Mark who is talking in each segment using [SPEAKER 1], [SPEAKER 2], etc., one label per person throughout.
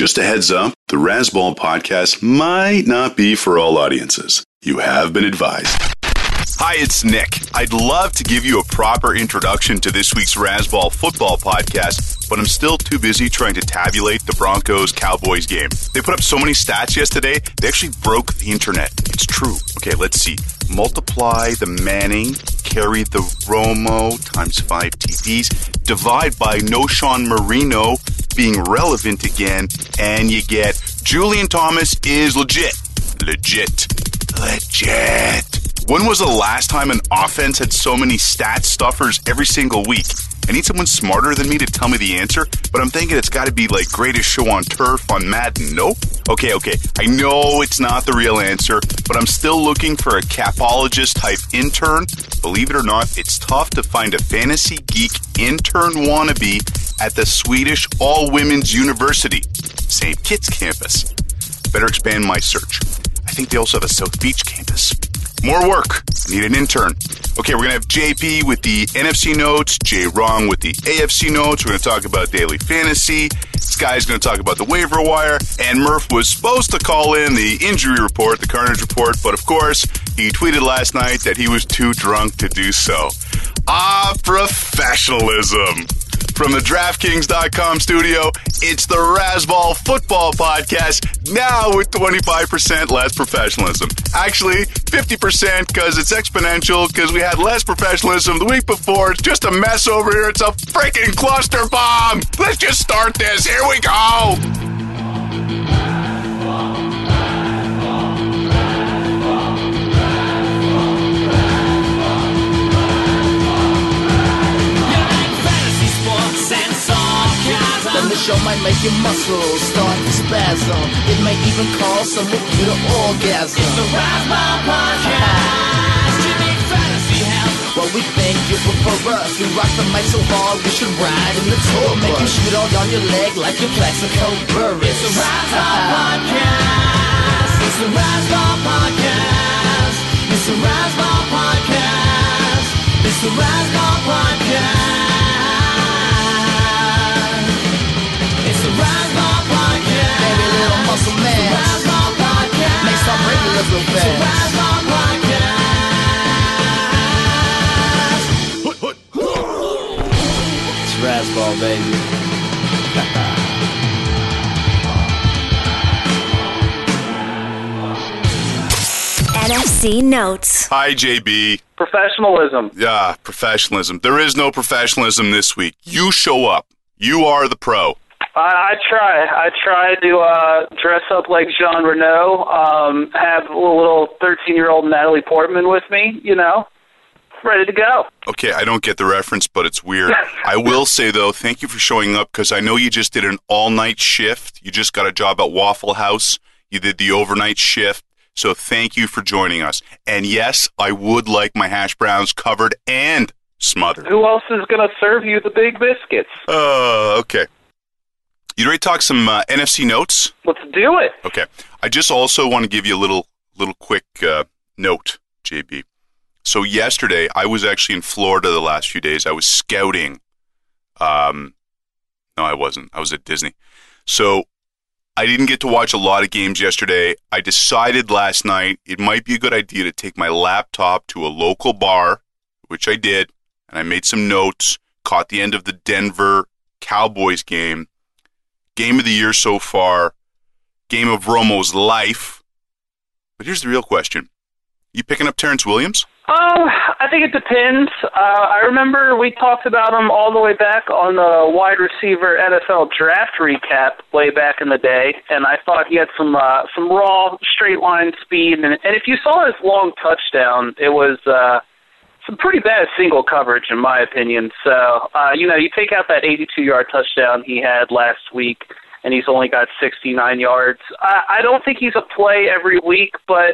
[SPEAKER 1] Just a heads up, the Razzball podcast might not be for all audiences. You have been advised. Hi, it's Nick. I'd love to give you a proper introduction to this week's Razzball football podcast, but I'm still too busy trying to tabulate the Broncos-Cowboys game. They put up so many stats yesterday, they actually broke the internet. It's true. Okay, let's see. Multiply the Manning, carry the Romo times 5 TDs, divide by Noshawn Marino being relevant again, and you get Julian Thomas is legit. When was the last time an offense had so many stat stuffers every single week? I need someone smarter than me to tell me the answer, but I'm thinking it's got to be like greatest show on turf on Madden, no? Okay. I know it's not the real answer, but I'm still looking for a capologist-type intern. Believe it or not, it's tough to find a fantasy geek intern wannabe at the Swedish all-women's university. St. Kitts campus. Better expand my search. I think they also have a South Beach campus. More work. Need an intern. Okay, we're going to have JP with the NFC notes, Jay Wrong with the AFC notes. We're going to talk about daily fantasy. This guy's going to talk about the waiver wire. And Murph was supposed to call in the injury report, the carnage report, but of course, he tweeted last night that he was too drunk to do so. Professionalism. From the DraftKings.com studio, it's the Razzball Football Podcast, now with 25% less professionalism. Actually, 50% because it's exponential, because we had less professionalism the week before. It's just a mess over here. It's a freaking cluster bomb. Let's just start this. Here we go.
[SPEAKER 2] Then the show might make your muscles start to spasm. It may even cause someone to the orgasm. It's the Razzball Podcast. You need fantasy help. Well, we think you prefer us. We rock the mic so hard we should ride in the tour. Make you shoot all down your leg like your Plaxico Burress. It's the Razzball Podcast. It's the Razzball Podcast. It's the Razzball Podcast. It's the Razzball Podcast. It's the Razzball Podcast. Baby, little muscle man. It's the Razzball Podcast. Make some regulars real fast. It's the Razzball Podcast. It's Razzball, baby.
[SPEAKER 3] NFC Notes.
[SPEAKER 1] Hi, JB.
[SPEAKER 4] Professionalism.
[SPEAKER 1] Yeah, professionalism. There is no professionalism this week. You show up. You are the pro.
[SPEAKER 4] I try to dress up like Jean Reno, have a little 13-year-old Natalie Portman with me, ready to go.
[SPEAKER 1] Okay, I don't get the reference, but it's weird. I will say, though, thank you for showing up, because I know you just did an all-night shift. You just got a job at Waffle House. You did the overnight shift. So thank you for joining us. And yes, I would like my hash browns covered and smothered.
[SPEAKER 4] Who else is going to serve you the big biscuits?
[SPEAKER 1] Okay. You ready to talk some NFC notes?
[SPEAKER 4] Let's do it.
[SPEAKER 1] Okay. I just also want to give you a little quick note, JB. So yesterday, I was actually in Florida the last few days. I was scouting. No, I wasn't. I was at Disney. So I didn't get to watch a lot of games yesterday. I decided last night it might be a good idea to take my laptop to a local bar, which I did, and I made some notes, caught the end of the Denver Cowboys game. Game of the year so far, game of Romo's life. But here's the real question. You picking up Terrence Williams?
[SPEAKER 4] I think it depends. I remember we talked about him all the way back on the wide receiver NFL draft recap way back in the day, and I thought he had some raw straight line speed. And if you saw his long touchdown, it was some pretty bad single coverage, in my opinion. So, you take out that 82-yard touchdown he had last week, and he's only got 69 yards. I don't think he's a play every week, but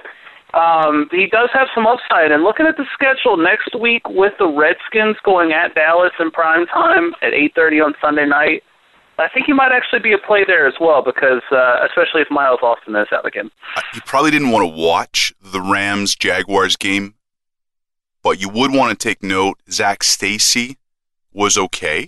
[SPEAKER 4] he does have some upside. And looking at the schedule next week with the Redskins going at Dallas in prime time at 8:30 on Sunday night, I think he might actually be a play there as well, because especially if Miles Austin is out again.
[SPEAKER 1] You probably didn't want to watch the Rams-Jaguars game, but you would want to take note, Zach Stacy was okay.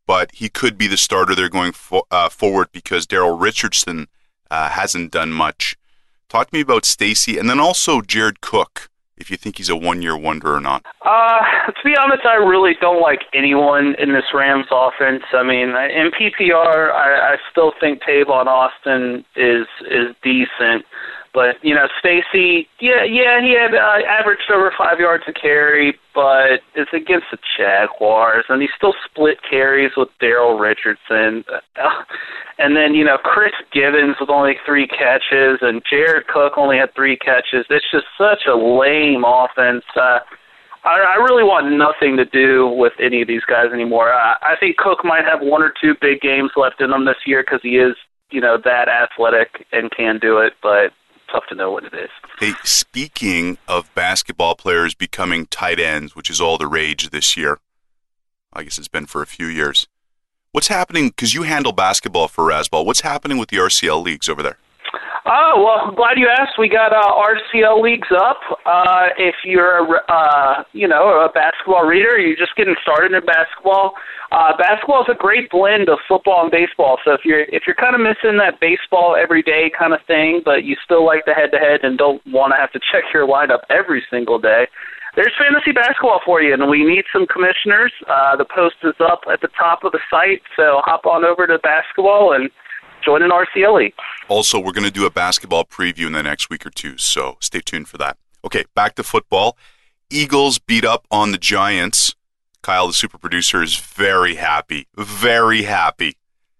[SPEAKER 1] but he could be the starter there going forward because Daryl Richardson hasn't done much. Talk to me about Stacey, and then also Jared Cook, if you think he's a one-year wonder or not.
[SPEAKER 4] To be honest, I really don't like anyone in this Rams offense. I mean, in PPR, I still think Tavon Austin is decent. But, Stacey, he had averaged over 5 yards a carry, but it's against the Jaguars, and he still split carries with Daryl Richardson. And then, Chris Gibbons with only 3 catches, and Jared Cook only had 3 catches. It's just such a lame offense. I really want nothing to do with any of these guys anymore. I think Cook might have 1 or 2 big games left in him this year because he is, that athletic and can do it, but tough to know what it is.
[SPEAKER 1] Hey, speaking of basketball players becoming tight ends, which is all the rage this year, I guess it's been for a few years. What's happening, because you handle basketball for Razzball, what's happening with the RCL leagues over there?
[SPEAKER 4] Oh, well, I'm glad you asked. We got RCL leagues up. If you're, a basketball reader, you're just getting started in basketball. Basketball is a great blend of football and baseball. So if you're kind of missing that baseball everyday kind of thing, but you still like the head-to-head and don't want to have to check your lineup every single day, there's fantasy basketball for you, and we need some commissioners. The post is up at the top of the site, so hop on over to basketball and join an RCL league.
[SPEAKER 1] Also, we're going to do a basketball preview in the next week or two, so stay tuned for that. Okay, back to football. Eagles beat up on the Giants. Kyle, the super producer, is very happy. Very happy.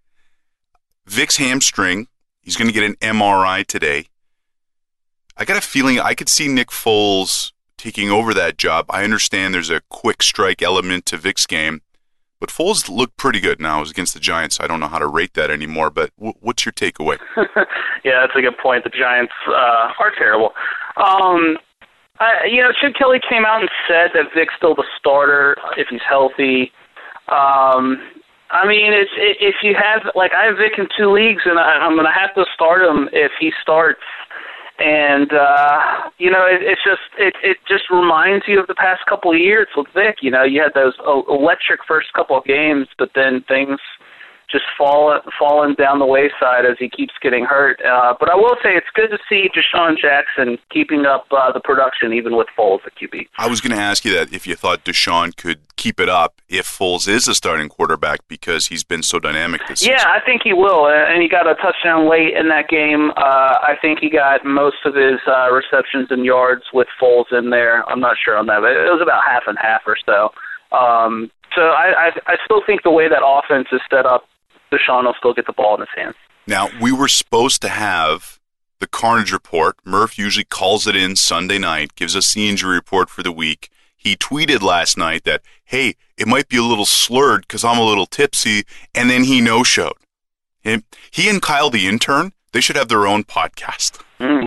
[SPEAKER 1] Vic's hamstring, he's going to get an MRI today. I got a feeling I could see Nick Foles taking over that job. I understand there's a quick strike element to Vic's game, but Foles looked pretty good now. It was against the Giants. I don't know how to rate that anymore, but what's your takeaway?
[SPEAKER 4] Yeah, that's a good point. The Giants are terrible. Chip Kelly came out and said that Vic's still the starter if he's healthy. If you have, I have Vic in 2 leagues, and I'm going to have to start him if he starts. And, it just reminds you of the past couple of years with Vic. You had those electric first couple of games, but then things just falling down the wayside as he keeps getting hurt. But I will say it's good to see Deshaun Jackson keeping up the production even with Foles at QB.
[SPEAKER 1] I was going to ask you that if you thought Deshaun could keep it up if Foles is a starting quarterback because he's been so dynamic this season.
[SPEAKER 4] Yeah, I think he will, and he got a touchdown late in that game. I think he got most of his receptions and yards with Foles in there. I'm not sure on that, but it was about half and half or so. So I still think the way that offense is set up, Deshaun will still get the ball in his hands.
[SPEAKER 1] Now, we were supposed to have the Carnage Report. Murph usually calls it in Sunday night, gives us the injury report for the week. He tweeted last night that, hey, it might be a little slurred because I'm a little tipsy, and then he no-showed. He and Kyle the intern, they should have their own podcast,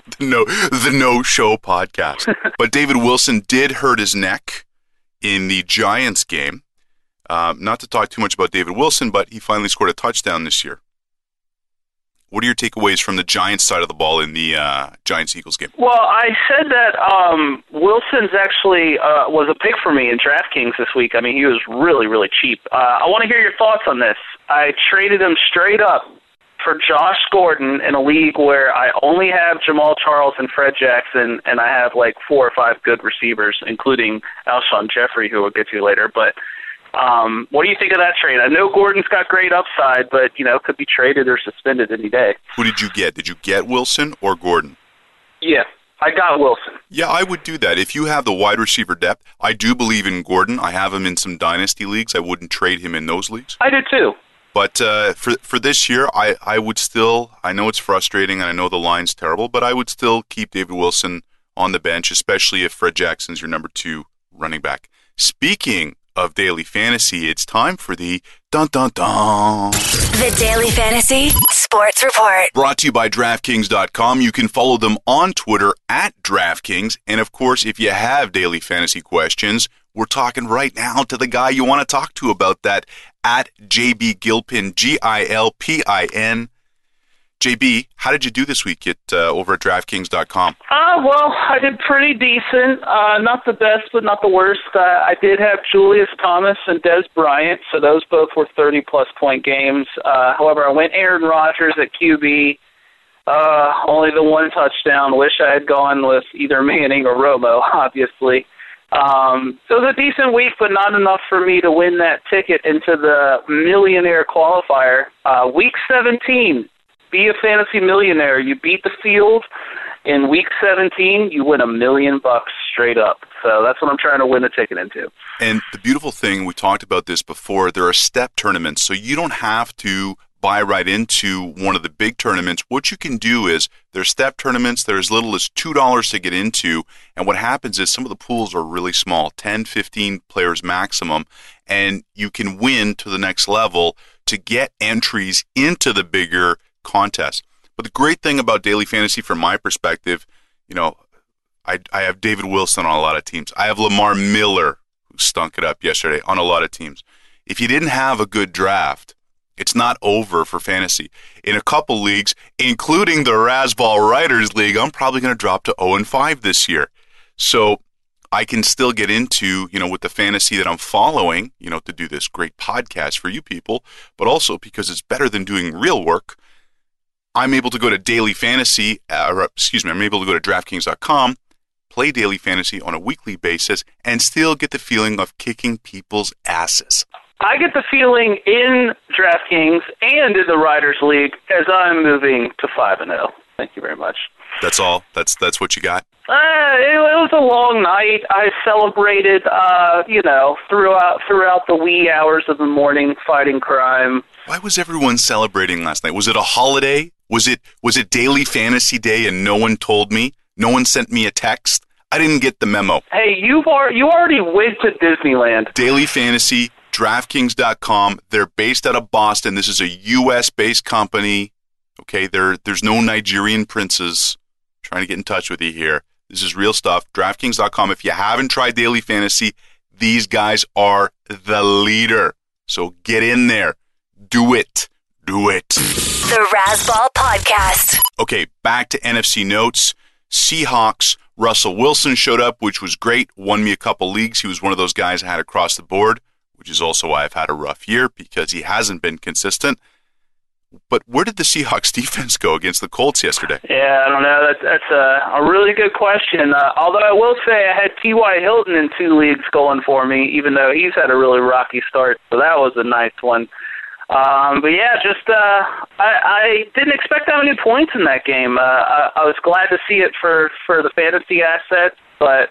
[SPEAKER 1] the no-show podcast. But David Wilson did hurt his neck in the Giants game. Not to talk too much about David Wilson, but he finally scored a touchdown this year. What are your takeaways from the Giants side of the ball in the Giants-Eagles game?
[SPEAKER 4] Well, I said that Wilson's actually was a pick for me in DraftKings this week. I mean, he was really, really cheap. I want to hear your thoughts on this. I traded him straight up for Josh Gordon in a league where I only have Jamal Charles and Fred Jackson, and I have 4 or 5 good receivers, including Alshon Jeffrey, who we'll get to later. But what do you think of that trade? I know Gordon's got great upside, but, could be traded or suspended any day.
[SPEAKER 1] Who did you get? Did you get Wilson or Gordon?
[SPEAKER 4] Yeah, I got Wilson.
[SPEAKER 1] Yeah, I would do that. If you have the wide receiver depth, I do believe in Gordon. I have him in some dynasty leagues. I wouldn't trade him in those leagues.
[SPEAKER 4] I do too.
[SPEAKER 1] But for this year, I would still, I know it's frustrating and I know the line's terrible, but I would still keep David Wilson on the bench, especially if Fred Jackson's your number 2 running back. Speaking of Daily Fantasy, it's time for the dun-dun-dun.
[SPEAKER 3] The Daily Fantasy Sports Report.
[SPEAKER 1] Brought to you by DraftKings.com. You can follow them on Twitter at DraftKings. And, of course, if you have Daily Fantasy questions, we're talking right now to the guy you want to talk to about that at JB Gilpin, Gilpin. JB, how did you do this week over at DraftKings.com?
[SPEAKER 4] Well, I did pretty decent. Not the best, but not the worst. I did have Julius Thomas and Des Bryant, so those both were 30-plus point games. However, I went Aaron Rodgers at QB. Only the one touchdown. Wish I had gone with either Manning or Romo, obviously. So it was a decent week, but not enough for me to win that ticket into the millionaire qualifier. Week 17. Be a fantasy millionaire. You beat the field. In week 17, you win $1 million straight up. So that's what I'm trying to win a ticket into.
[SPEAKER 1] And the beautiful thing, we talked about this before, there are step tournaments, so you don't have to buy right into one of the big tournaments. What you can do is there's step tournaments, they're as little as $2 to get into, and what happens is some of the pools are really small, 10, 15 players maximum, and you can win to the next level to get entries into the bigger contest. But the great thing about daily fantasy from my perspective, I have David Wilson on a lot of teams. I have Lamar Miller, who stunk it up yesterday, on a lot of teams. If you didn't have a good draft, it's not over for fantasy. In a couple leagues, including the Razzball Writers League, I'm probably going to drop to 0-5 this year. So I can still get into, with the fantasy that I'm following, to do this great podcast for you people, but also because it's better than doing real work. I'm able to go to I'm able to go to DraftKings.com, play daily fantasy on a weekly basis, and still get the feeling of kicking people's asses.
[SPEAKER 4] I get the feeling in DraftKings and in the Riders League as I'm moving to 5-0. Thank you very much.
[SPEAKER 1] That's all? That's what you got?
[SPEAKER 4] It was a long night. I celebrated, throughout the wee hours of the morning, fighting crime.
[SPEAKER 1] Why was everyone celebrating last night? Was it a holiday? Was it daily fantasy day and no one told me? No one sent me a text? I didn't get the memo.
[SPEAKER 4] Hey, you already went to Disneyland.
[SPEAKER 1] Daily fantasy, DraftKings.com. They're based out of Boston. This is a U.S.-based company. Okay, there's no Nigerian princes trying to get in touch with you here. This is real stuff. DraftKings.com. If you haven't tried daily fantasy, these guys are the leader. So get in there. Do it. Do it.
[SPEAKER 3] The Razzball Podcast.
[SPEAKER 1] Okay, back to NFC notes. Seahawks, Russell Wilson showed up, which was great. Won me a couple leagues. He was one of those guys I had across the board, which is also why I've had a rough year because he hasn't been consistent. But where did the Seahawks defense go against the Colts yesterday?
[SPEAKER 4] Yeah, I don't know. That's a really good question. Although I will say I had T.Y. Hilton in 2 leagues going for me, even though he's had a really rocky start. So that was a nice one. But yeah, I didn't expect that many points in that game. I was glad to see it for the fantasy assets, but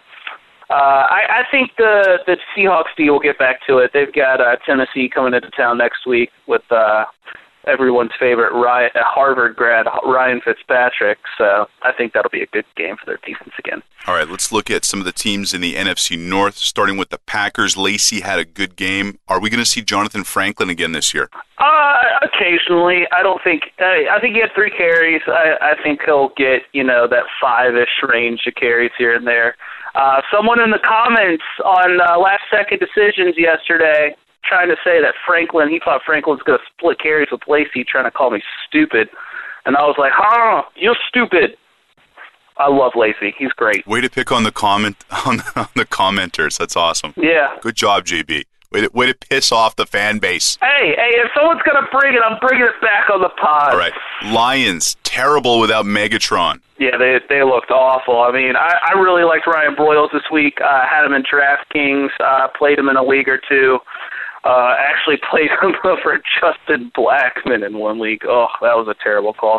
[SPEAKER 4] I think the Seahawks D will get back to it. They've got Tennessee coming into town next week with everyone's favorite Harvard grad, Ryan Fitzpatrick. So I think that'll be a good game for their defense again.
[SPEAKER 1] All right, let's look at some of the teams in the NFC North, starting with the Packers. Lacey had a good game. Are we going to see Jonathan Franklin again this year?
[SPEAKER 4] Occasionally. I think he had 3 carries. I think he'll get, that 5-ish range of carries here and there. Someone in the comments on last-second decisions yesterday trying to say that he thought Franklin's going to split carries with Lacey, trying to call me stupid. And I was like, you're stupid. I love Lacey. He's great.
[SPEAKER 1] Way to pick on the commenters. That's awesome.
[SPEAKER 4] Yeah.
[SPEAKER 1] Good job, JB. Way to piss off the fan base.
[SPEAKER 4] Hey, if someone's going to bring it, I'm bringing it back on the pod.
[SPEAKER 1] All right. Lions, terrible without Megatron.
[SPEAKER 4] Yeah, they looked awful. I mean, I really liked Ryan Broyles this week. Had him in DraftKings, played him in a league or 2. Actually played him for Justin Blackman in 1 league. Oh, that was a terrible call.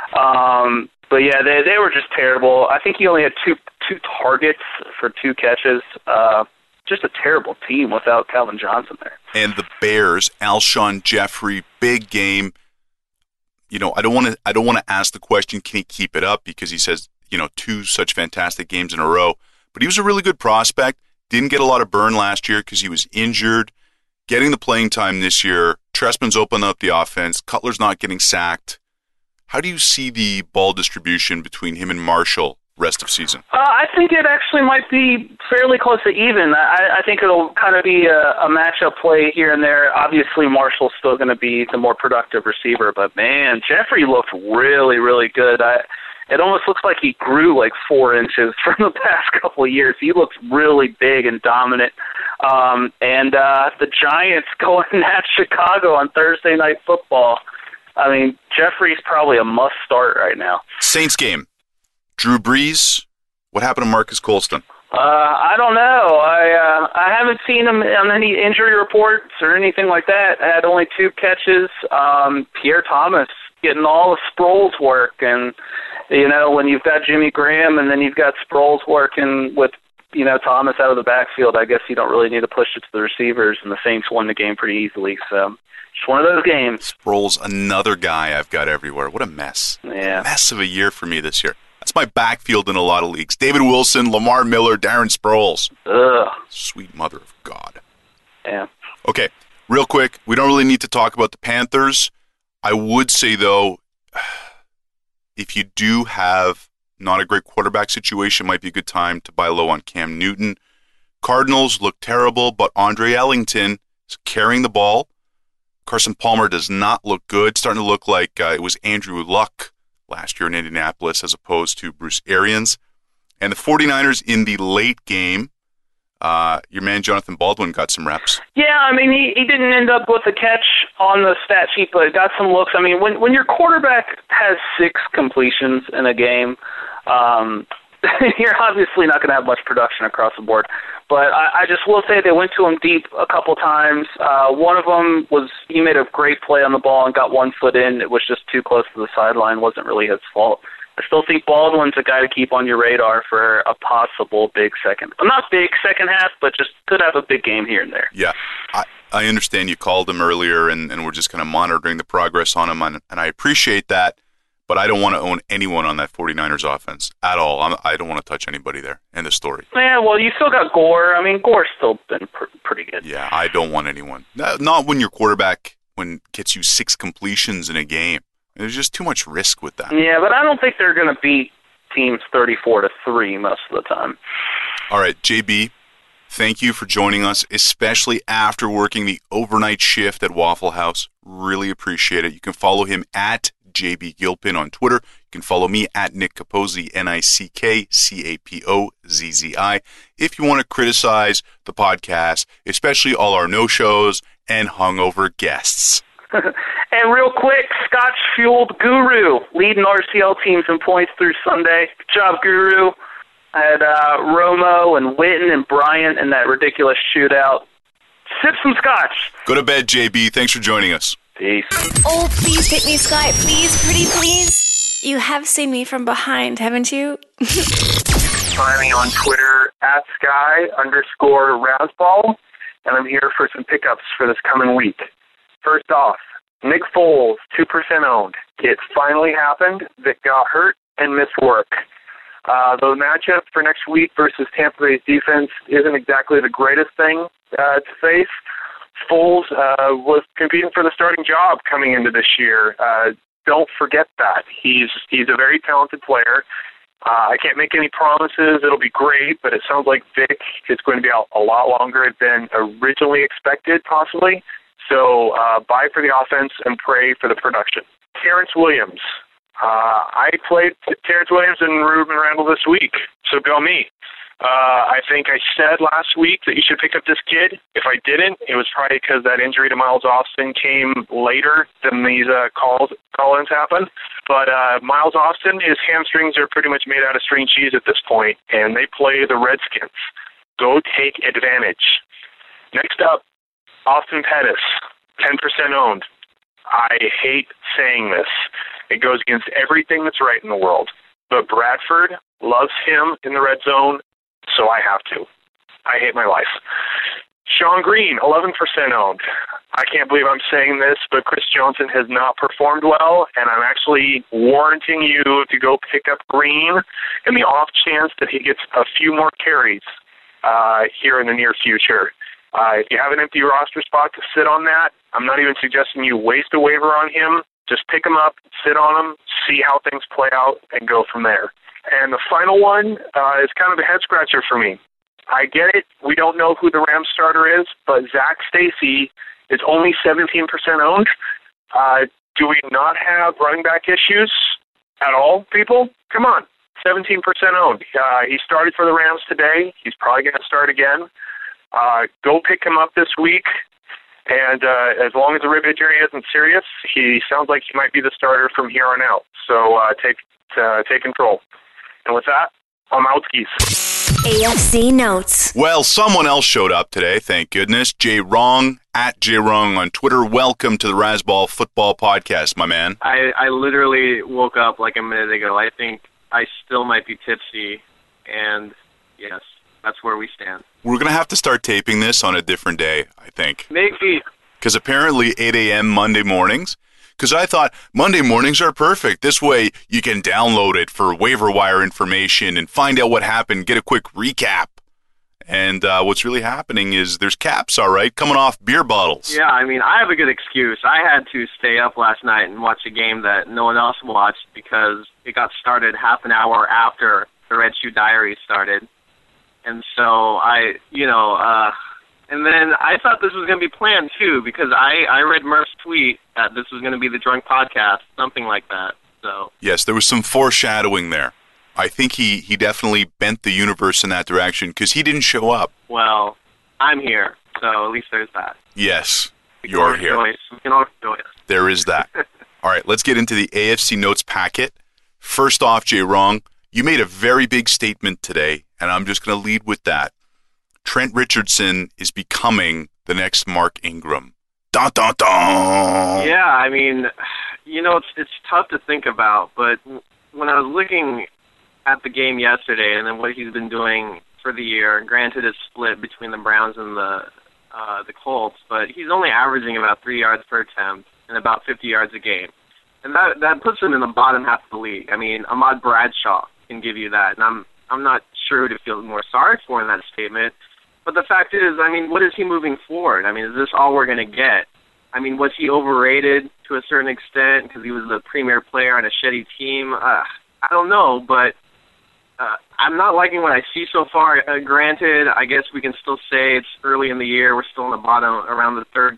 [SPEAKER 4] But yeah, they were just terrible. I think he only had two targets for 2 catches. Just a terrible team without Calvin Johnson there.
[SPEAKER 1] And the Bears, Alshon Jeffrey, big game. I don't want to ask the question, can he keep it up? Because he says, 2 such fantastic games in a row. But he was a really good prospect. Didn't get a lot of burn last year because he was injured. Getting the playing time this year. Trestman's opened up the offense. Cutler's not getting sacked. How do you see the ball distribution between him and Marshall rest of season?
[SPEAKER 4] I think it actually might be fairly close to even. I think it'll kind of be a matchup play here and there. Obviously, Marshall's still going to be the more productive receiver, but, man, Jeffrey looked really, really good. It almost looks like he grew like 4 inches from the past couple of years. He looks really big and dominant. And the Giants going at Chicago on Thursday Night Football. I mean, Jeffrey's probably a must-start right now.
[SPEAKER 1] Saints game. Drew Brees. What happened to Marcus Colston?
[SPEAKER 4] I don't know. I haven't seen him on any injury reports or anything like that. I had only 2 catches. Pierre Thomas getting all the Sproles work. And, you know, when you've got Jimmy Graham and then you've got Sproles working with, you know, Thomas out of the backfield, I guess you don't really need to push it to the receivers, and the Saints won the game pretty easily. So it's one of those games.
[SPEAKER 1] Sproles, another guy I've got everywhere. What a mess.
[SPEAKER 4] Yeah.
[SPEAKER 1] A mess of a year for me this year. That's my backfield in a lot of leagues. David Wilson, Lamar Miller, Darren Sproles.
[SPEAKER 4] Ugh.
[SPEAKER 1] Sweet mother of God.
[SPEAKER 4] Yeah.
[SPEAKER 1] Okay, real quick, we don't really need to talk about the Panthers. I would say, though, if you do have not a great quarterback situation, might be a good time to buy low on Cam Newton. Cardinals look terrible, but Andre Ellington is carrying the ball. Carson Palmer does not look good. Starting to look like it was Andrew Luck last year in Indianapolis as opposed to Bruce Arians. And the 49ers in the late game, your man Jonathan Baldwin got some reps.
[SPEAKER 4] Yeah, I mean, he didn't end up with a catch on the stat sheet, but got some looks. I mean, when your quarterback has 6 completions in a game, you're obviously not going to have much production across the board. But I just will say they went to him deep a couple times. One of them was he made a great play on the ball and got 1 foot in. It was just too close to the sideline. Wasn't really his fault. I still think Baldwin's a guy to keep on your radar for a possible big second. Well, not big second half, but just could have a big game here and there.
[SPEAKER 1] Yeah, I understand you called him earlier, and we're just kind of monitoring the progress on him, and I appreciate that, but I don't want to own anyone on that 49ers offense at all. I don't want to touch anybody there. End of story.
[SPEAKER 4] Yeah, well, you still got Gore. I mean, Gore's still been pretty good.
[SPEAKER 1] Yeah, I don't want anyone. Not when your quarterback gets you 6 completions in a game. There's just too much risk with that.
[SPEAKER 4] Yeah, but I don't think they're going to beat teams 34-3 most of the time.
[SPEAKER 1] All right, JB, thank you for joining us, especially after working the overnight shift at Waffle House. Really appreciate it. You can follow him at JB Gilpin on Twitter. You can follow me at Nick Capozzi, NickCapozzi. If you want to criticize the podcast, especially all our no-shows and hungover guests.
[SPEAKER 4] And real quick, Scotch-fueled Guru, leading RCL teams in points through Sunday. Good job, Guru. I had Romo and Witten and Bryant in that ridiculous shootout. Sip some Scotch.
[SPEAKER 1] Go to bed, JB. Thanks for joining us.
[SPEAKER 4] Peace.
[SPEAKER 3] Oh, please pick me, Sky. Please, pretty please. You have seen me from behind, haven't you?
[SPEAKER 5] Find me on Twitter at Sky_Rasball, and I'm here for some pickups for this coming week. First off, Nick Foles, 2% owned. It finally happened. Vic got hurt and missed work. The matchup for next week versus Tampa Bay's defense isn't exactly the greatest thing to face. Foles was competing for the starting job coming into this year. Don't forget that. He's a very talented player. I can't make any promises. It'll be great, but it sounds like Vic is going to be out a lot longer than originally expected, possibly. So buy for the offense and pray for the production. Terrence Williams. I played Terrence Williams and Ruben Randall this week, so go me. I think I said last week that you should pick up this kid. If I didn't, it was probably because that injury to Miles Austin came later than these call-ins happened. But Miles Austin, his hamstrings are pretty much made out of string cheese at this point, and they play the Redskins. Go take advantage. Next up, Austin Pettis, 10% owned. I hate saying this. It goes against everything that's right in the world. But Bradford loves him in the red zone, so I have to. I hate my life. Sean Green, 11% owned. I can't believe I'm saying this, but Chris Johnson has not performed well, and I'm actually warranting you to go pick up Green in the off chance that he gets a few more carries here in the near future. If you have an empty roster spot to sit on that, I'm not even suggesting you waste a waiver on him. Just pick them up, sit on them, see how things play out, and go from there. And the final one is kind of a head-scratcher for me. I get it. We don't know who the Rams starter is, but Zach Stacy is only 17% owned. Do we not have running back issues at all, people? Come on. 17% owned. He started for the Rams today. He's probably going to start again. Go pick him up this week. And as long as the rib injury isn't serious, he sounds like he might be the starter from here on out. So take control. And with that, I'm out skis.
[SPEAKER 3] AFC Notes.
[SPEAKER 1] Well, someone else showed up today, thank goodness. Jay Wrong, at Jay Wrong on Twitter. Welcome to the Razzball Football Podcast, my man.
[SPEAKER 6] I literally woke up like a minute ago. I think I still might be tipsy, and yes, that's where we stand.
[SPEAKER 1] We're going to have to start taping this on a different day, I think.
[SPEAKER 6] Maybe.
[SPEAKER 1] Because apparently 8 a.m. Monday mornings. Because I thought Monday mornings are perfect. This way you can download it for waiver wire information and find out what happened, get a quick recap. And what's really happening is there's caps, all right, coming off beer bottles.
[SPEAKER 6] Yeah, I mean, I have a good excuse. I had to stay up last night and watch a game that no one else watched because it got started half an hour after the Red Shoe Diary started. And so and then I thought this was going to be planned, too, because I read Murph's tweet that this was going to be the Drunk Podcast, something like that. So
[SPEAKER 1] yes, there was some foreshadowing there. I think he definitely bent the universe in that direction because he didn't show up.
[SPEAKER 6] Well, I'm here, so at least there's that.
[SPEAKER 1] Yes, you're here.
[SPEAKER 6] We can all enjoy it.
[SPEAKER 1] There is that. All right, let's get into the AFC Notes packet. First off, Jay Wrong, you made a very big statement today, and I'm just going to lead with that. Trent Richardson is becoming the next Mark Ingram. Dun, dun, dun.
[SPEAKER 6] Yeah, I mean, it's tough to think about, but when I was looking at the game yesterday and then what he's been doing for the year, granted it's split between the Browns and the Colts, but he's only averaging about 3 yards per attempt and about 50 yards a game. And that puts him in the bottom half of the league. I mean, Ahmad Bradshaw can give you that, and I'm not sure who to feel more sorry for in that statement. But the fact is, I mean, what is he moving forward? I mean, is this all we're going to get? I mean, was he overrated to a certain extent because he was the premier player on a shitty team? I don't know, but I'm not liking what I see so far. Granted, I guess we can still say it's early in the year. We're still in the bottom, around the third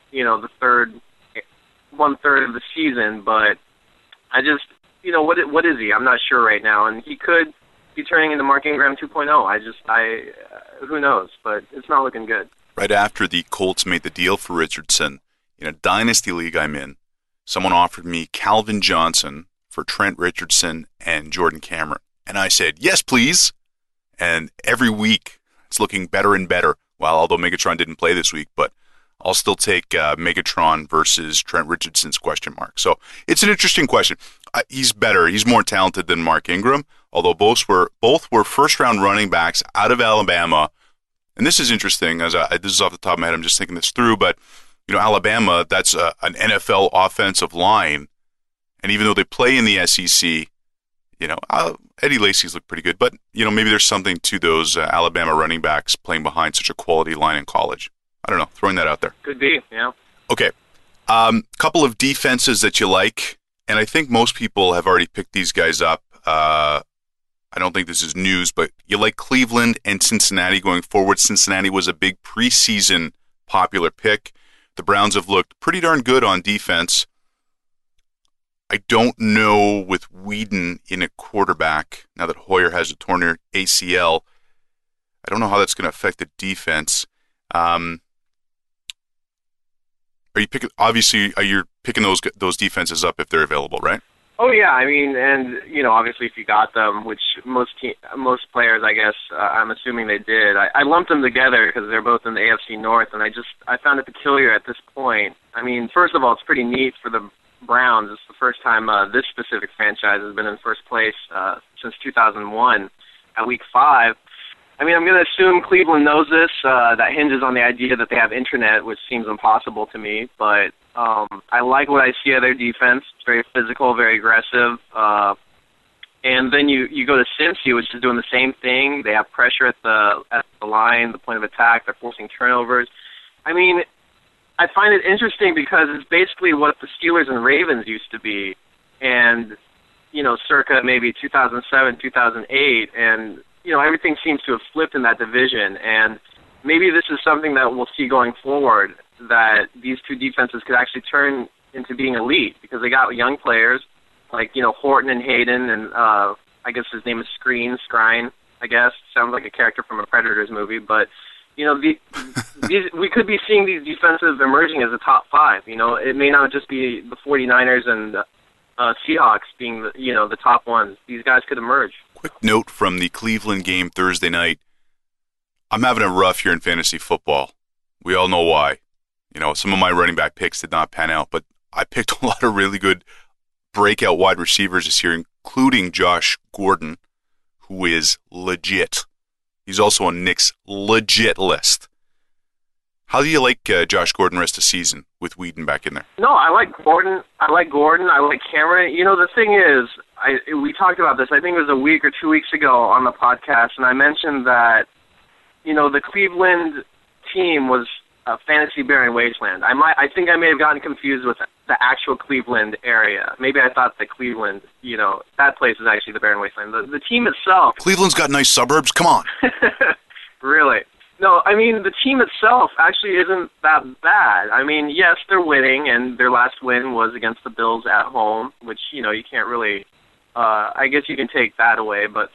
[SPEAKER 6] 1/3 of the season. But I just, what is he? I'm not sure right now, and he could be turning into Mark Ingram 2.0. Who knows? But it's not looking good.
[SPEAKER 1] Right after the Colts made the deal for Richardson, in a dynasty league I'm in, someone offered me Calvin Johnson for Trent Richardson and Jordan Cameron. And I said, yes, please. And every week it's looking better and better. Well, although Megatron didn't play this week, but I'll still take Megatron versus Trent Richardson's question mark. So it's an interesting question. He's better. He's more talented than Mark Ingram, although both were first-round running backs out of Alabama. And this is interesting. This is off the top of my head. I'm just thinking this through. But, Alabama, that's an NFL offensive line. And even though they play in the SEC, Eddie Lacy's looked pretty good. But, maybe there's something to those Alabama running backs playing behind such a quality line in college. I don't know. Throwing that out there.
[SPEAKER 6] Could be, yeah.
[SPEAKER 1] Okay. Couple of defenses that you like. And I think most people have already picked these guys up. I don't think this is news, but you like Cleveland and Cincinnati going forward. Cincinnati was a big preseason popular pick. The Browns have looked pretty darn good on defense. I don't know with Whedon in a quarterback, now that Hoyer has a torn ACL, I don't know how that's going to affect the defense. Are you picking? Obviously, you're picking those defenses up if they're available, right?
[SPEAKER 6] Oh yeah, I mean, and obviously, if you got them, which most players, I guess, I'm assuming they did. I lumped them together because they're both in the AFC North, and I found it peculiar at this point. I mean, first of all, it's pretty neat for the Browns. It's the first time this specific franchise has been in first place since 2001 at Week 5. I mean, I'm going to assume Cleveland knows this. That hinges on the idea that they have intranet, which seems impossible to me. But I like what I see of their defense. It's very physical, very aggressive. And then you go to Cincy, which is doing the same thing. They have pressure at the line, the point of attack. They're forcing turnovers. I mean, I find it interesting because it's basically what the Steelers and Ravens used to be, and circa maybe 2007, 2008, and everything seems to have flipped in that division, and maybe this is something that we'll see going forward, that these two defenses could actually turn into being elite because they got young players like Horton and Hayden, and I guess his name is Skrine, I guess. Sounds like a character from a Predators movie, but we could be seeing these defenses emerging as a top five. It may not just be the 49ers and Seahawks being the top ones. These guys could emerge.
[SPEAKER 1] Quick note from the Cleveland game Thursday night. I'm having a rough year in fantasy football. We all know why. Some of my running back picks did not pan out, but I picked a lot of really good breakout wide receivers this year, including Josh Gordon, who is legit. He's also on Nick's legit list. How do you like Josh Gordon rest of the season with Whedon back in there?
[SPEAKER 6] No, I like Gordon. I like Cameron. The thing is, we talked about this, I think it was a week or 2 weeks ago on the podcast, and I mentioned that, the Cleveland team was a fantasy barren wasteland. I think I may have gotten confused with the actual Cleveland area. Maybe I thought that Cleveland, that place is actually the barren wasteland. The team itself...
[SPEAKER 1] Cleveland's got nice suburbs. Come on.
[SPEAKER 6] Really? No, the team itself actually isn't that bad. Yes, they're winning, and their last win was against the Bills at home, which, you can't really... I guess you can take that away, but...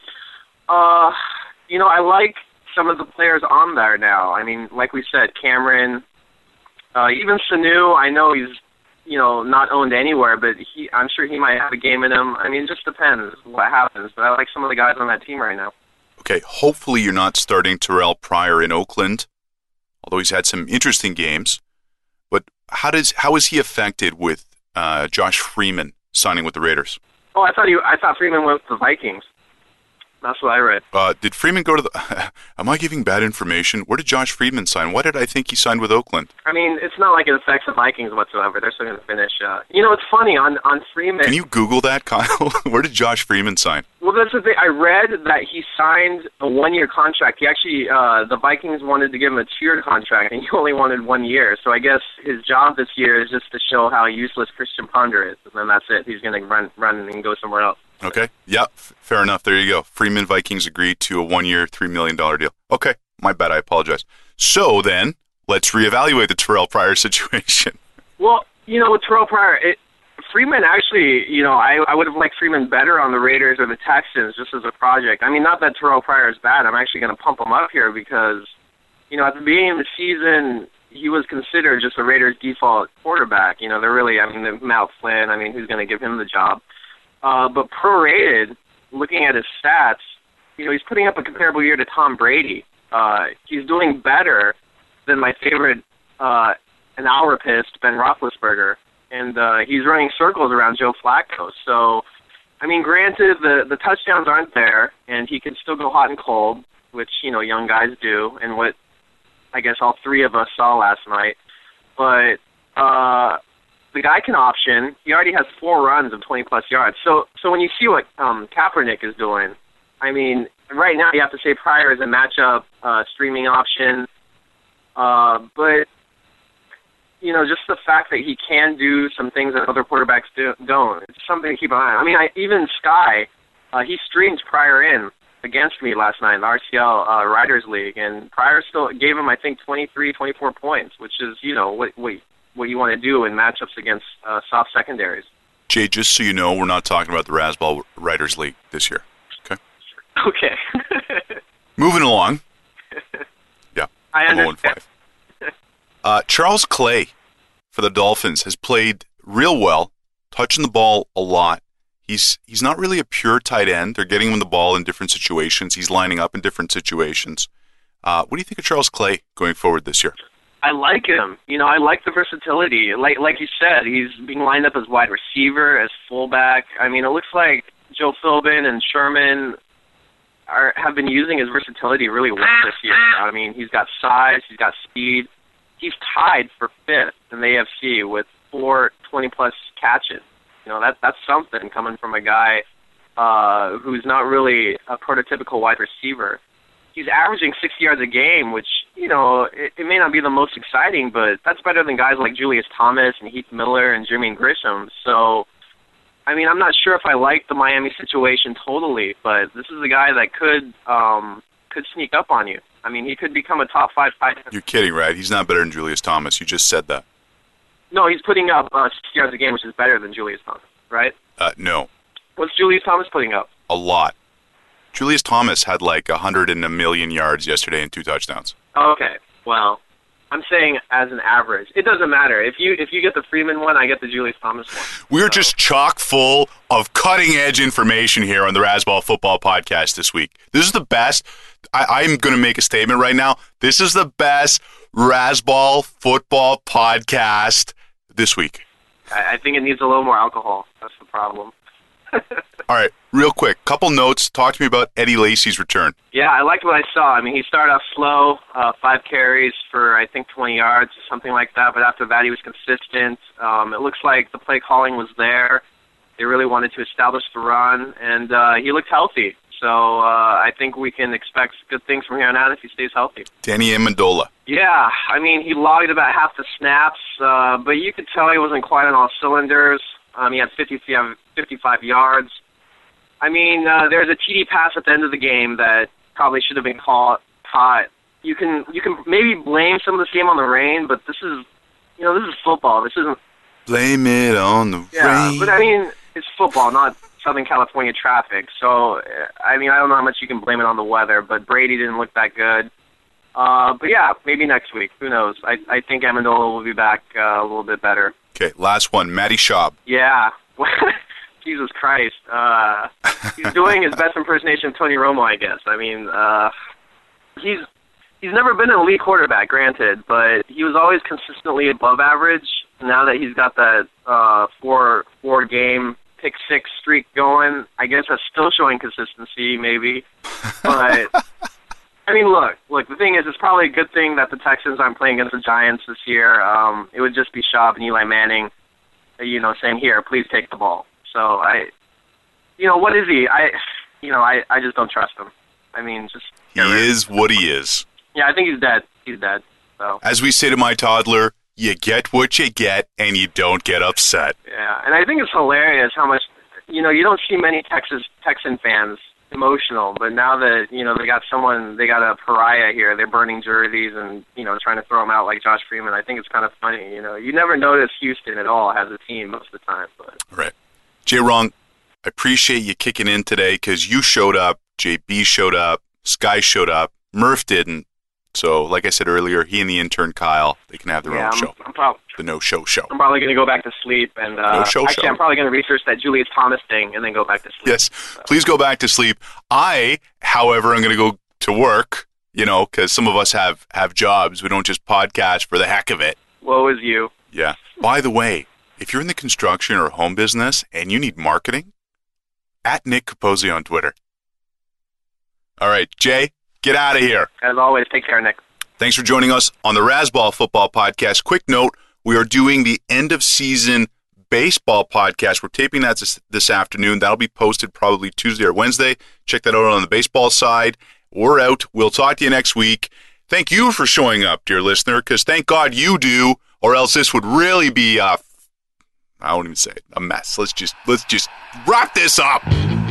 [SPEAKER 6] I like some of the players on there now. Like we said, Cameron, even Sanu, I know he's, not owned anywhere, but I'm sure he might have a game in him. It just depends what happens, but I like some of the guys on that team right now.
[SPEAKER 1] Okay, hopefully you're not starting Terrell Pryor in Oakland, although he's had some interesting games. But how is he affected with Josh Freeman signing with the Raiders?
[SPEAKER 6] Oh, I thought Freeman went with the Vikings. That's what I read.
[SPEAKER 1] Did Freeman go to the... Am I giving bad information? Where did Josh Freeman sign? Why did I think he signed with Oakland?
[SPEAKER 6] It's not like it affects the Vikings whatsoever. They're still going to finish. It's funny, on Freeman...
[SPEAKER 1] Can you Google that, Kyle? Where did Josh Freeman sign?
[SPEAKER 6] Well, that's the thing. I read that he signed a one-year contract. He actually... the Vikings wanted to give him a 2-year contract, and he only wanted 1 year. So I guess his job this year is just to show how useless Christian Ponder is. And then that's it. He's going to run and go somewhere else.
[SPEAKER 1] Okay. Yeah, fair enough. There you go. Freeman Vikings agreed to a 1-year, $3 million deal. Okay. My bad. I apologize. So then, let's reevaluate the Terrell Pryor situation.
[SPEAKER 6] Well, with Terrell Pryor, Freeman actually, I would have liked Freeman better on the Raiders or the Texans just as a project. Not that Terrell Pryor is bad. I'm actually going to pump him up here because, at the beginning of the season, he was considered just the Raiders' default quarterback. They're really, Mal Flynn, who's going to give him the job? But prorated, looking at his stats, he's putting up a comparable year to Tom Brady. He's doing better than my favorite analropist, Ben Roethlisberger, and he's running circles around Joe Flacco. So, granted, the touchdowns aren't there, and he can still go hot and cold, which, young guys do, and what I guess all three of us saw last night. But the guy can option. He already has 4 runs of 20-plus yards. So when you see what Kaepernick is doing, right now you have to say Pryor is a matchup streaming option. But, just the fact that he can do some things that other quarterbacks don't, it's something to keep an eye on. Even Sky, he streamed Pryor in against me last night in the RCL Riders League, and Pryor still gave him, 23, 24 points, which is, what you want to do in matchups against soft secondaries.
[SPEAKER 1] Jay, just so you know, we're not talking about the Razzball Writers League this year. Okay?
[SPEAKER 6] Okay.
[SPEAKER 1] Moving along. Yeah,
[SPEAKER 6] I understand.
[SPEAKER 1] 0-5. Charles Clay for the Dolphins has played real well, touching the ball a lot. He's not really a pure tight end. They're getting him the ball in different situations. He's lining up in different situations. What do you think of Charles Clay going forward this year?
[SPEAKER 6] I like him. I like the versatility. Like you said, he's being lined up as wide receiver, as fullback. It looks like Joe Philbin and Sherman have been using his versatility really well this year. He's got size, he's got speed. He's tied for 5th in the AFC with 4 20-plus catches. That's something coming from a guy who's not really a prototypical wide receiver. he's averaging 60 yards a game, which, you know, it may not be the most exciting, but that's better than guys like Julius Thomas and Heath Miller and Jermaine Grisham. So, I mean, I'm not sure if I like the Miami situation totally, but this is a guy that could sneak up on you. I mean, he could become a top 5 tight end.
[SPEAKER 1] You're kidding, right? He's not better than Julius Thomas. You just said that.
[SPEAKER 6] No, he's putting up 60 yards a game, which is better than Julius Thomas, right?
[SPEAKER 1] No.
[SPEAKER 6] What's Julius Thomas putting up?
[SPEAKER 1] A lot. Julius Thomas had like 100 and a million yards yesterday and 2 touchdowns.
[SPEAKER 6] Okay. Well, I'm saying as an average. It doesn't matter. If you get the Freeman one, I get the Julius Thomas one.
[SPEAKER 1] We're just chock full of cutting-edge information here on the Razzball Football Podcast this week. This is the best. I'm going to make a statement right now. This is the best Razzball Football Podcast this week.
[SPEAKER 6] I think it needs a little more alcohol. That's the problem.
[SPEAKER 1] All right, real quick, couple notes. Talk to me about Eddie Lacy's return.
[SPEAKER 6] Yeah, I liked what I saw. I mean, he started off slow, 5 carries for, I think, 20 yards, something like that. But after that, he was consistent. It looks like the play calling was there. They really wanted to establish the run, and he looked healthy. So I think we can expect good things from here on out if he stays healthy. Danny Amendola. Yeah, I mean, he logged about half the snaps, but you could tell he wasn't quite on all cylinders. He had 55 yards. I mean, there's a TD pass at the end of the game that probably should have been caught. You can maybe blame some of this game on the rain, but this is football. This isn't.
[SPEAKER 1] Blame it on the rain.
[SPEAKER 6] But I mean, it's football, not Southern California traffic. So, I mean, I don't know how much you can blame it on the weather, but Brady didn't look that good. But yeah, maybe next week. Who knows? I think Amendola will be back a little bit better.
[SPEAKER 1] Okay, last one, Matty Schaub.
[SPEAKER 6] Yeah. Jesus Christ. He's doing his best impersonation of Tony Romo, I guess. I mean, he's never been an elite quarterback, granted, but he was always consistently above average. Now that he's got that four-game pick six streak going, I guess that's still showing consistency, maybe. But, I mean, look, the thing is, it's probably a good thing that the Texans aren't playing against the Giants this year. It would just be Schaub and Eli Manning, saying, here, please take the ball. So, what is he? I just don't trust him. I mean, just...
[SPEAKER 1] He is what he is.
[SPEAKER 6] Yeah, I think he's dead. He's dead. So.
[SPEAKER 1] As we say to my toddler, you get what you get, and you don't get upset.
[SPEAKER 6] Yeah, and I think it's hilarious how much, you don't see many Texan fans emotional, but now that, they got a pariah here, they're burning jerseys and, trying to throw them out like Josh Freeman. I think it's kind of funny, You never notice Houston at all as a team most of the time. But.
[SPEAKER 1] Right. J-Rong, I appreciate you kicking in today because you showed up, JB showed up, Sky showed up, Murph didn't. So, like I said earlier, he and the intern Kyle, they can have their own show. The No-Show Show.
[SPEAKER 6] I'm probably going to go back to sleep. And
[SPEAKER 1] No-Show
[SPEAKER 6] actually, I'm probably going to research that Julius Thomas thing and then go back to sleep.
[SPEAKER 1] Yes, please go back to sleep. I, however, am going to go to work, because some of us have jobs. We don't just podcast for the heck of it.
[SPEAKER 6] Woe is you.
[SPEAKER 1] Yeah. By the way, if you're in the construction or home business and you need marketing, at Nick Capozzi on Twitter. All right, Jay. Get out of here.
[SPEAKER 6] As always, take care, Nick.
[SPEAKER 1] Thanks for joining us on the Razzball Football Podcast. Quick note, we are doing the end-of-season baseball podcast. We're taping that this afternoon. That'll be posted probably Tuesday or Wednesday. Check that out on the baseball side. We're out. We'll talk to you next week. Thank you for showing up, dear listener, because thank God you do, or else this would really be, I won't even say it, a mess. Let's just wrap this up.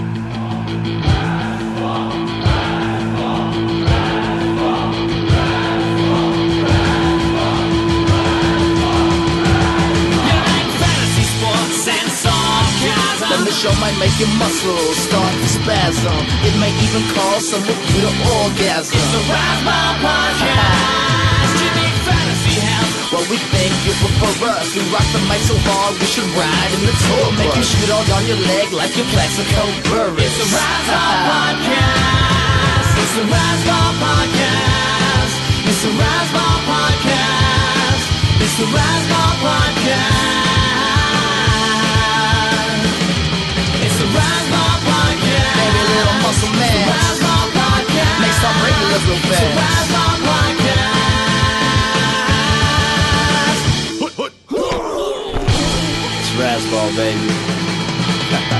[SPEAKER 2] The show might make your muscles start to spasm. It may even cause someone with an orgasm. It's the Razzball Podcast. You need fantasy help. Well, we think you prefer us. We rock the mic so hard we should ride in the tour. Make you shoot all down your leg like your Plaxico Burris. It's the Razzball Podcast. It's the Razzball Podcast. It's the Razzball Podcast. It's the Razzball Podcast. The Razzball Podcast. Baby, little muscle man. The Razzball Podcast. Make some regulars real fast. The Razzball Podcast. It's Razzball, baby.